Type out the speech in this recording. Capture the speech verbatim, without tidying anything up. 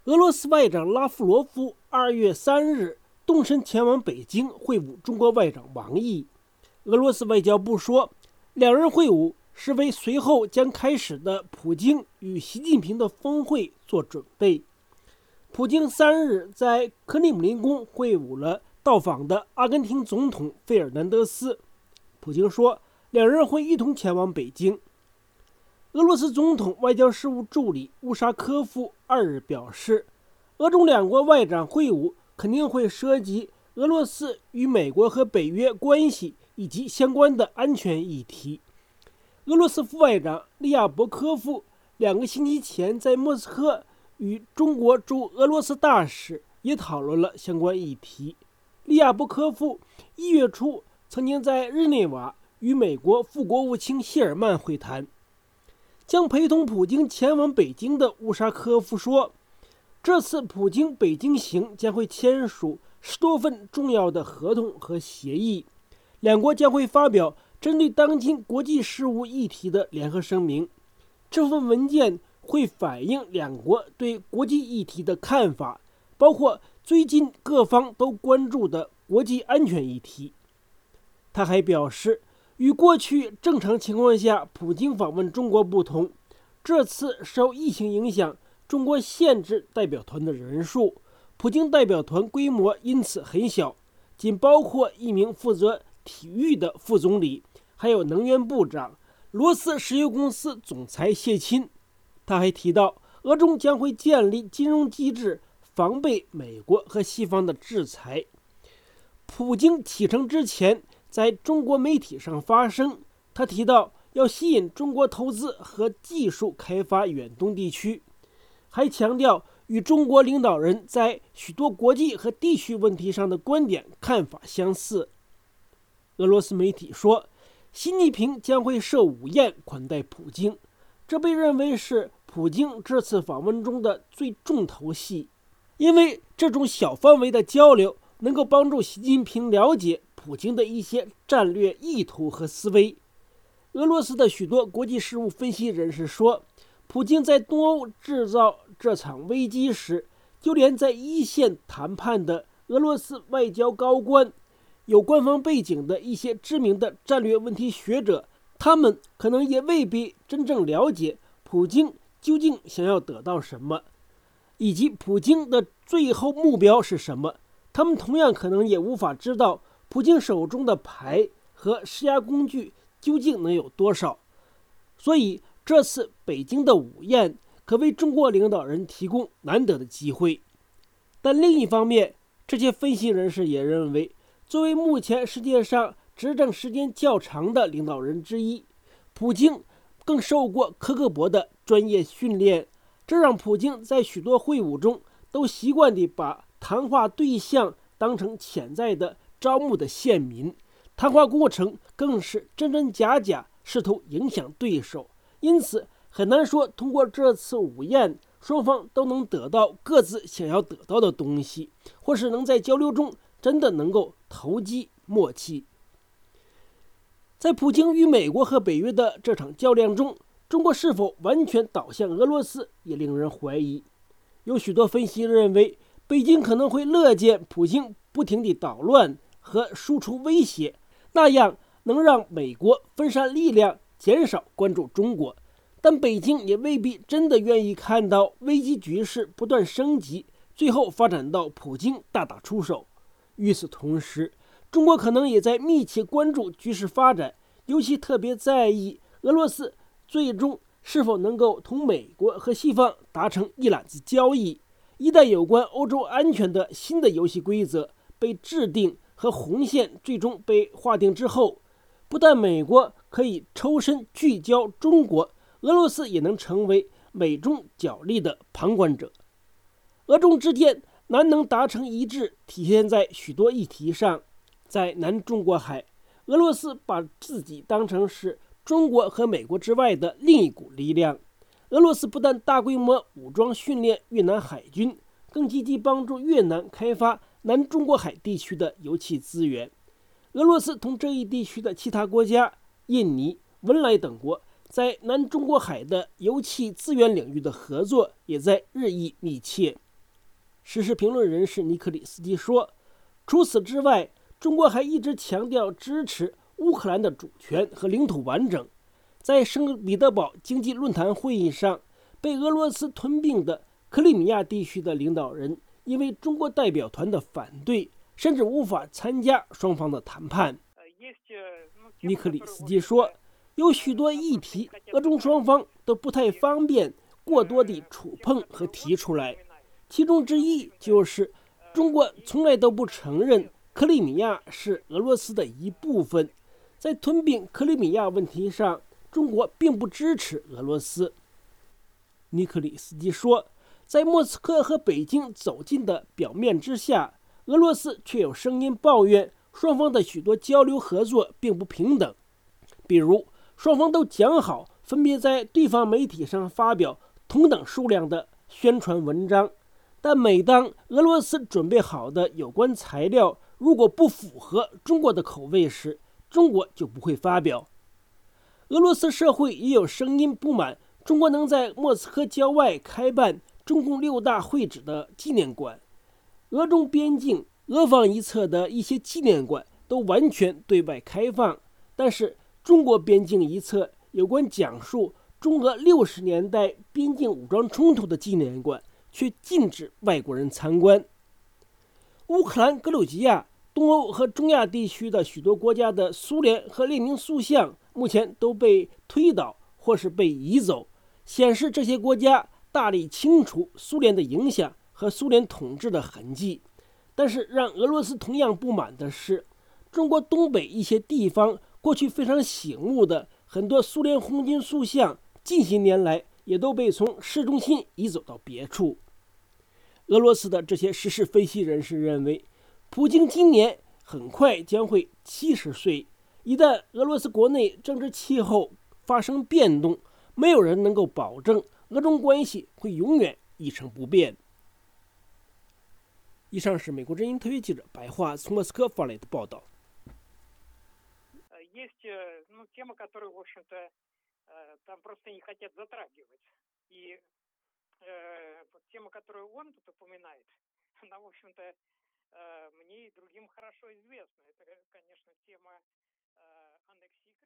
俄罗斯外长拉夫罗夫二月三日动身前往北京会晤中国外长王毅。俄罗斯外交部说，两人会晤是为随后将开始的普京与习近平的峰会做准备。普京三日在克里姆林宫会晤了到访的阿根廷总统费尔南德斯。普京说，两人会一同前往北京。俄罗斯总统外交事务助理乌沙科夫二日表示，俄中两国外长会晤肯定会涉及俄罗斯与美国和北约关系以及相关的安全议题。俄罗斯副外长利亚伯科夫两个星期前在莫斯科与中国驻俄罗斯大使也讨论了相关议题。利亚伯科夫一月初曾经在日内瓦与美国副国务卿谢尔曼会谈。将陪同普京前往北京的乌沙科夫说，这次普京北京行将会签署十多份重要的合同和协议，两国将会发表针对当今国际事务议题的联合声明。这份文件会反映两国对国际议题的看法，包括最近各方都关注的国际安全议题。他还表示，与过去正常情况下普京访问中国不同，这次受疫情影响，中国限制代表团的人数，普京代表团规模因此很小，仅包括一名负责体育的副总理，还有能源部长、罗斯石油公司总裁谢钦。他还提到，俄中将会建立金融机制，防备美国和西方的制裁。普京启程之前在中国媒体上发声，他提到要吸引中国投资和技术开发远东地区，还强调与中国领导人在许多国际和地区问题上的观点看法相似。俄罗斯媒体说，习近平将会设午宴款待普京，这被认为是普京这次访问中的最重头戏，因为这种小范围的交流能够帮助习近平了解普京的一些战略意图和思维。俄罗斯的许多国际事务分析人士说，普京在东欧制造这场危机时，就连在一线谈判的俄罗斯外交高官、有官方背景的一些知名的战略问题学者，他们可能也未必真正了解普京究竟想要得到什么，以及普京的最后目标是什么。他们同样可能也无法知道普京手中的牌和施压工具究竟能有多少。所以这次北京的午宴可为中国领导人提供难得的机会。但另一方面，这些分析人士也认为，作为目前世界上执政时间较长的领导人之一，普京更受过克格勃的专业训练，这让普京在许多会晤中都习惯地把谈话对象当成潜在的招募的县民，谈话过程更是真真假假，试图影响对手。因此很难说通过这次午宴双方都能得到各自想要得到的东西，或是能在交流中真的能够投机默契。在普京与美国和北约的这场较量中，中国是否完全倒向俄罗斯也令人怀疑。有许多分析认为，北京可能会乐见普京不停地捣乱和输出威胁，那样能让美国分散力量，减少关注中国。但北京也未必真的愿意看到危机局势不断升级，最后发展到普京大打出手。与此同时，中国可能也在密切关注局势发展，尤其特别在意俄罗斯最终是否能够同美国和西方达成一揽子交易。一旦有关欧洲安全的新的游戏规则被制定和红线最终被划定之后，不但美国可以抽身聚焦中国，俄罗斯也能成为美中角力的旁观者。俄中之间难能达成一致，体现在许多议题上。在南中国海，俄罗斯把自己当成是中国和美国之外的另一股力量。俄罗斯不但大规模武装训练越南海军，更积极帮助越南开发南中国海地区的油气资源。俄罗斯同这一地区的其他国家，印尼、文莱等国，在南中国海的油气资源领域的合作也在日益密切。 时事评论人士尼克里斯基说，除此之外，中国还一直强调支持乌克兰的主权和领土完整。在圣彼得堡经济论坛会议上，被俄罗斯吞并的克里米亚地区的领导人因为中国代表团的反对，甚至无法参加双方的谈判。尼克里斯基说，有许多议题，俄中双方都不太方便过多地触碰和提出来，其中之一就是中国从来都不承认克里米亚是俄罗斯的一部分。在吞并克里米亚问题上，中国并不支持俄罗斯。尼克里斯基说，在莫斯科和北京走近的表面之下，俄罗斯却有声音抱怨双方的许多交流合作并不平等。比如，双方都讲好分别在对方媒体上发表同等数量的宣传文章，但每当俄罗斯准备好的有关材料如果不符合中国的口味时，中国就不会发表。俄罗斯社会也有声音不满中国能在莫斯科郊外开办中共六大会址的纪念馆。俄中边境俄方一侧的一些纪念馆都完全对外开放，但是中国边境一侧有关讲述中俄六十年代边境武装冲突的纪念馆却禁止外国人参观。乌克兰、格鲁吉亚、东欧和中亚地区的许多国家的苏联和列宁塑像目前都被推倒或是被移走，显示这些国家大力清除苏联的影响和苏联统治的痕迹。但是让俄罗斯同样不满的是，中国东北一些地方过去非常醒目的很多苏联红军塑像，近些年来也都被从市中心移走到别处。俄罗斯的这些时事分析人士认为，普京今年很快将会七十岁，一旦俄罗斯国内政治气候发生变动，没有人能够保证俄中关系会永远一成不变。以上是美国之音特约记者白桦从莫斯科发来的报道。 Есть ну, темы, которые, в общем-то, там просто не хотят затрагивать. И э, вот тема, которую он тут упоминает, она, в общем-то, э, мне и другим хорошо известна. Это, конечно, тема э, аннексии.